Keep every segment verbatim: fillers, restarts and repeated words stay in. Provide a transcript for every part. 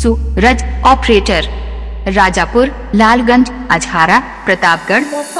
सूरज operator Rajapur Lalganj Ajhara Pratapgarh.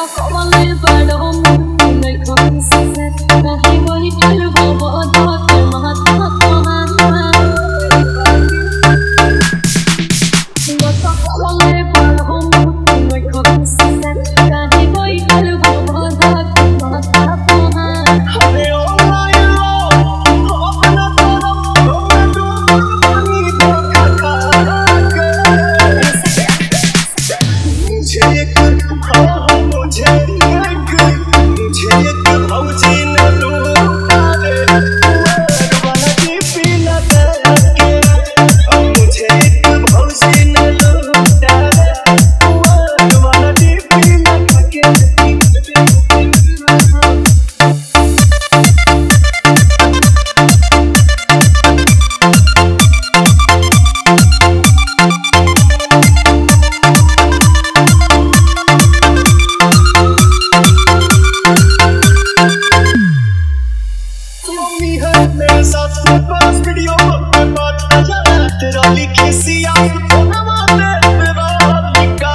मेरे साथ बस video पे बात आ जा तेरा लिखी सिया फोना मारने तेरा लिखा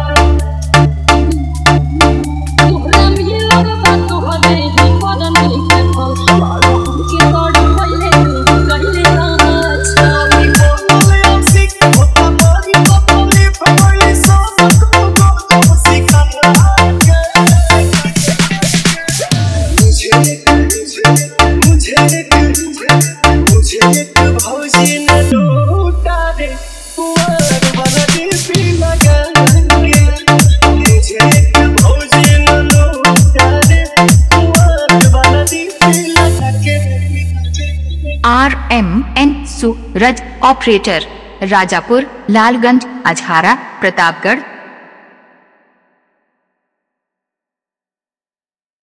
तोहरा मिले लगा तो हदे ही पदन लिखे फल मारो के तोड़ पहले कहले ना चाली बोले आशिक होता मारी पतली फैली सब को तो सिखा मुझे मुझे मुझे एक भौजी न लूटा दे पुअर वाला डीपी लगा के मुझे एक भौजी न लूटा दे पुअर वाला डीपी लगा के। R M N Suraj operator Rajapur Lalganj Ajhara Pratapgarh.